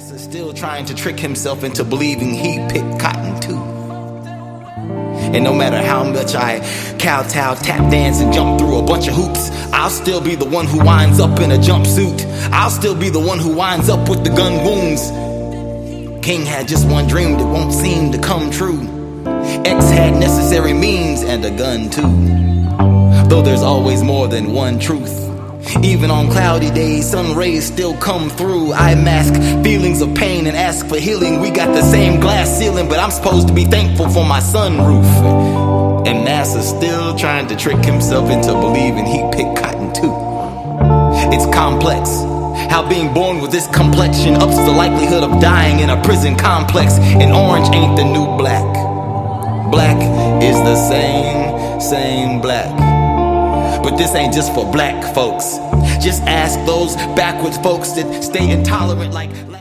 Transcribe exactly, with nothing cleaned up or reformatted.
Massa still trying to trick himself into believing he picked cotton too. And no matter how much I kowtow, tap dance, and jump through a bunch of hoops, I'll still be the one who winds up in a jumpsuit. I'll still be the one who winds up with the gun wounds. King had just one dream that won't seem to come true. X had necessary means and a gun too. Though there's always more than one truth. Even on cloudy days, sun rays still come through. I mask feelings of pain and ask for healing. We got the same glass ceiling, but I'm supposed to be thankful for my sunroof. And Massa's still trying to trick himself into believing he picked cotton too. It's complex how being born with this complexion ups the likelihood of dying in a prison complex. And orange ain't the new black. Black is the same, same black. But this ain't just for black folks. Just ask those backwards folks that stay intolerant like